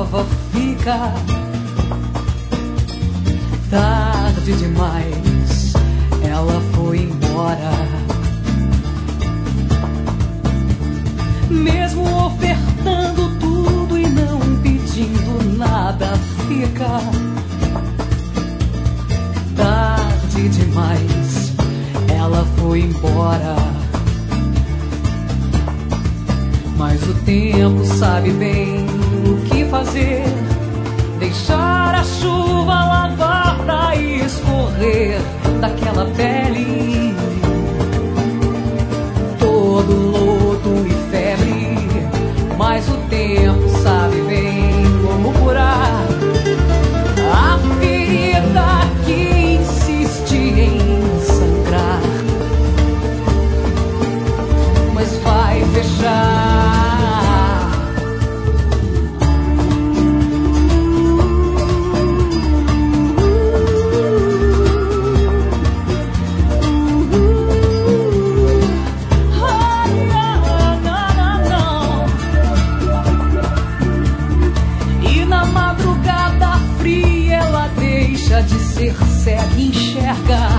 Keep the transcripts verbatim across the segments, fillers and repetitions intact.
nova fica. Tarde demais, ela foi embora. Mesmo ofertando tudo e não pedindo nada, fica. Tarde demais, ela foi embora. Mas o tempo sabe bem o que fazer. Deixar a chuva lavar pra escorrer daquela pele. Todo lodo e febre. Mas o tempo sabe bem como curar a ferida que insiste em sangrar. Mas vai fechar. De ser cega e enxerga.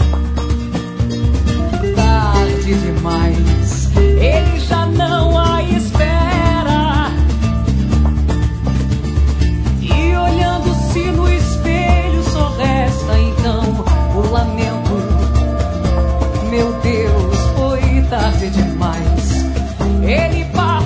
Tarde demais, ele já não a espera. E olhando-se no espelho só resta então o lamento. Meu Deus, foi tarde demais. Ele para